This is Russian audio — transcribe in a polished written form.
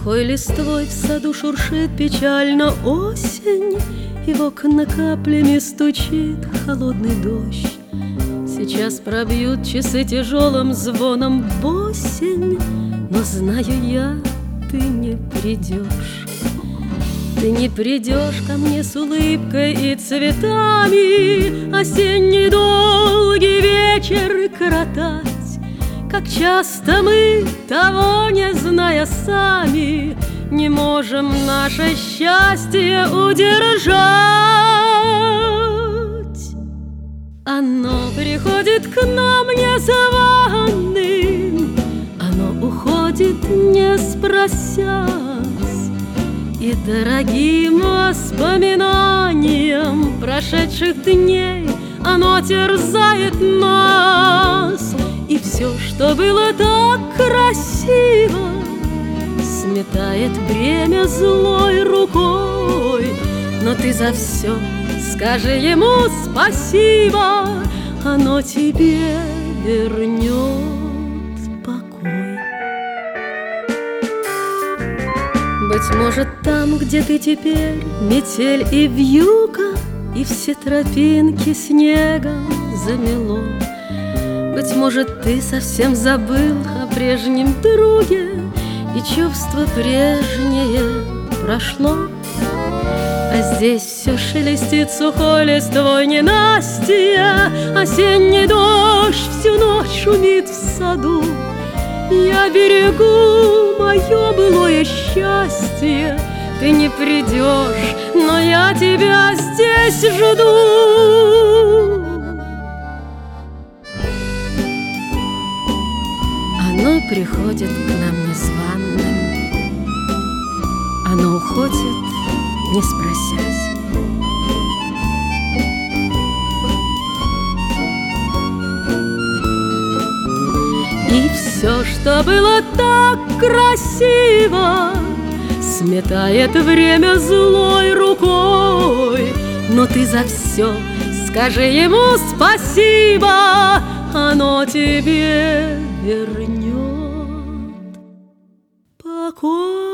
Сухой листвой в саду шуршит печально осень, и в окна каплями стучит холодный дождь. Сейчас пробьют часы тяжелым звоном в осень, но знаю я, ты не придешь. Ты не придешь ко мне с улыбкой и цветами осенний долгий вечер коротать. Как часто мы, того не зная сами, не можем наше счастье удержать. Оно приходит к нам незваным, оно уходит не спросясь, и дорогим воспоминанием прошедших дней оно терзает нас. И все, что было так красиво, сметает бремя злой рукой. Но ты за все скажи ему спасибо, оно тебе вернет покой. Быть может, там, где ты теперь, метель и вьюга, и все тропинки снегом замело. Быть может, ты совсем забыл о прежнем друге, и чувство прежнее прошло. А здесь все шелестит сухой листвой ненастья, осенний дождь всю ночь шумит в саду. Я берегу мое былое счастье, ты не придешь, но я тебя здесь жду. Оно приходит к нам незваным, оно уходит, не спросясь. И все, что было так красиво, сметает время злой рукой. Но ты за все скажи ему спасибо, оно тебе вернет покой.